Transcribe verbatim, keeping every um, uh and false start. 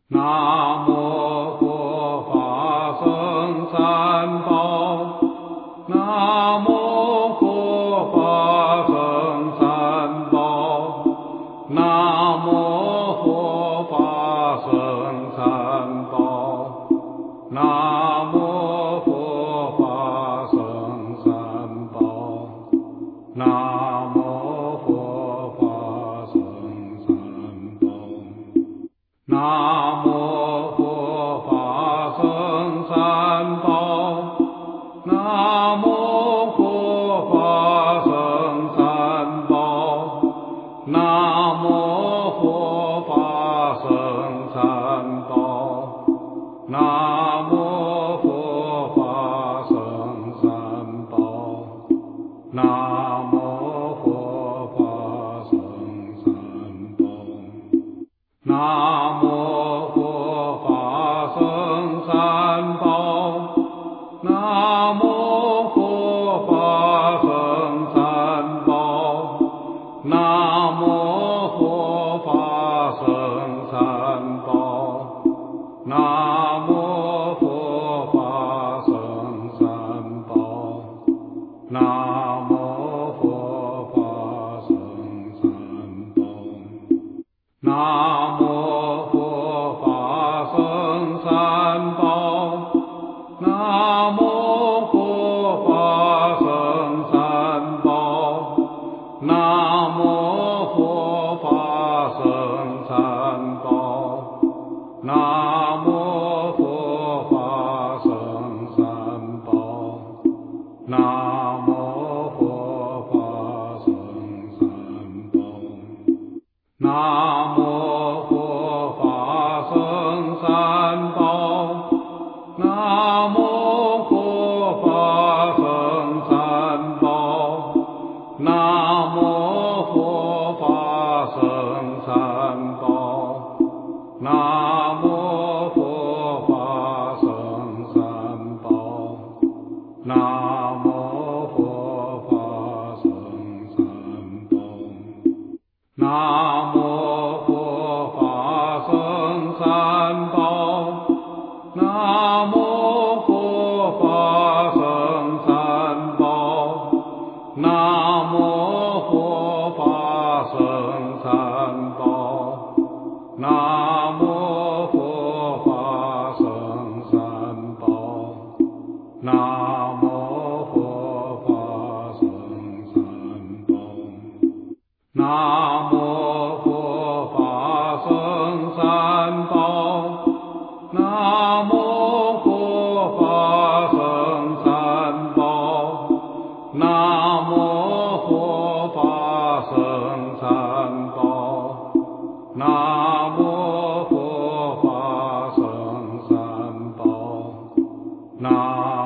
南无佛法僧三宝，南无佛法僧三宝，南无佛法僧三宝，南无佛法僧三宝，南无佛法僧三宝。南无佛法僧三宝，南无佛法僧三宝，南无佛法僧三宝，南无佛法僧三宝，南无佛法僧三宝。南无佛法僧三宝，南无佛法僧三宝，南无佛法僧三宝，南无佛法僧三宝，南无佛法僧三宝。南无佛法僧三宝，南无佛法僧三宝，南无佛法僧三宝，南无佛法僧三宝，南无佛法僧三宝。南无佛法僧三宝，南无佛法僧三宝，南无佛法僧三宝，南无佛法僧三宝，南无佛法僧三宝。南无佛法僧三宝，南无佛法僧三宝，南无佛法僧三宝，南无佛法僧三宝，南无佛法僧三宝。南无佛法僧三宝，南无佛法僧三宝，南无佛法僧三宝，南无佛法僧三宝，南